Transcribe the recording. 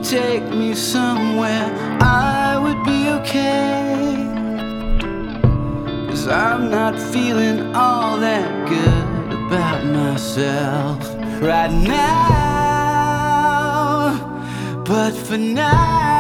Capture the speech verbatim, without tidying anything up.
take me somewhere I would be okay. 'Cause I'm not feeling all that good about myself right now. But for now